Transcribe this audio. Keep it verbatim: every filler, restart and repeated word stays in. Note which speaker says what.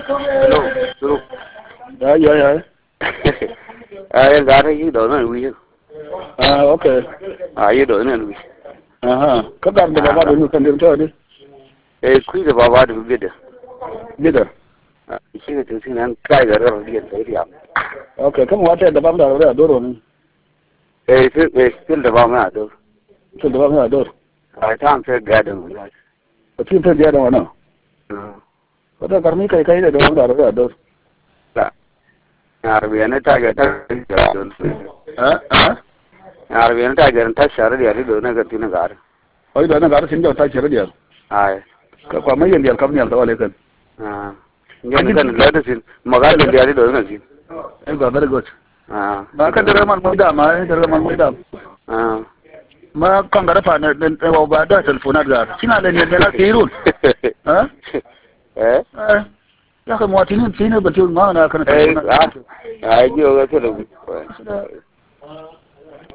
Speaker 1: Hello, hello.
Speaker 2: Ya ya ya.
Speaker 1: Ah, ga ra yi da nan wi.
Speaker 2: Ah okay.
Speaker 1: Ah, yi da nan wi.
Speaker 2: Aha. Ka gar da baba da kan din to ne.
Speaker 1: Eh, ku da baba da bi da.
Speaker 2: Bida.
Speaker 1: Ah, shi ne to sin an kai ga rawar da da ya.
Speaker 2: Okay, kan wata da baba da doro ne.
Speaker 1: Eh, sai eh sai da ba ma da.
Speaker 2: To da baba da doro.
Speaker 1: Ah, ta am sai ga da mu.
Speaker 2: Ka tin ta da wannan.
Speaker 1: Ah.
Speaker 2: Wata garmi kai kai da baba da doro.
Speaker 1: La. Arabiya ne ta ga ta ga don.
Speaker 2: Ah ah.
Speaker 1: Arabiya ne ta ga ta share da yari da na ga tin ga.
Speaker 2: Ai da na gar sin da ta ce da.
Speaker 1: Ai.
Speaker 2: Ka kwa mai yanda kam ne da wale kan.
Speaker 1: Ah. Ngan kan la da sin magana da yari da na sin.
Speaker 2: Ai ga very good.
Speaker 1: Ah.
Speaker 2: Ba ka da man mai da ma da man mai da.
Speaker 1: Ah.
Speaker 2: Ma kan garfa na dan ba da telefona da. Kina da ne da na kirun. Ha?
Speaker 1: Eh?
Speaker 2: Eh. Ya ka muwatinin sai ne batun ma na kana
Speaker 1: Eh,
Speaker 2: telefona.
Speaker 1: ah. Ai, yo ga to da.